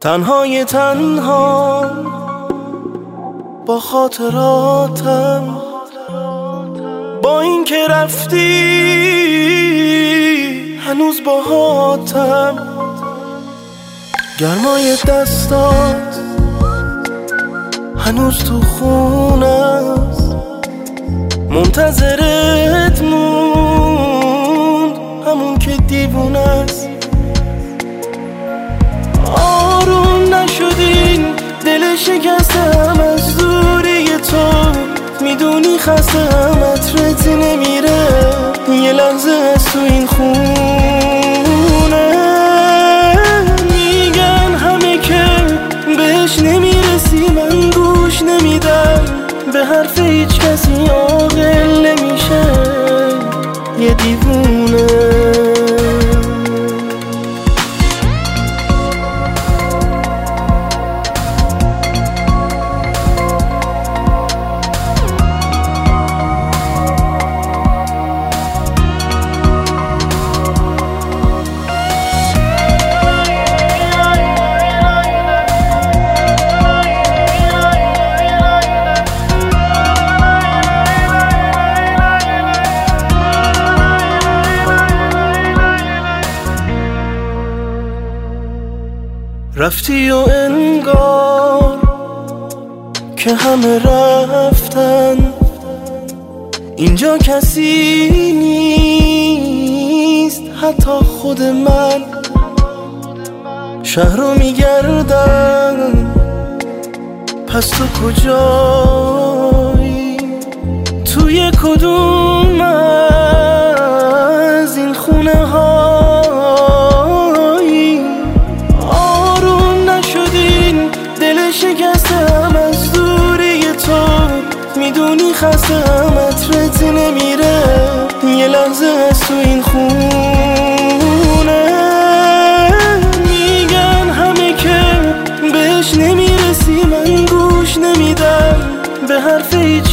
تنها با خاطراتم، با این که رفتی هنوز باهاتم. گرمای دستات هنوز تو خونست، منتظرت موند همون که دیوونست. آروم نشدین دل شکستم از دوری تو، میدونی خستم عطرت نمیره یه لحظه از تو این خونه. میگن همه که بهش نمیرسی، من گوش نمیدم به حرف هیچ کسی، عاقل نمیشه یه دیوونه. رفتی و انگار که همه رفتن، اینجا کسی نیست حتی خود من. شهر رو میگردم پس تو کجایی؟ توی کدوم از این خونه هایی؟ آروم نشدین دل شکستم از دوری تو، میدونی خستم عطرت نمیره یه لحظه از تو این خونه. میگن همه که بهش نمیرسی، من گوش نمیدم به حرف هیچ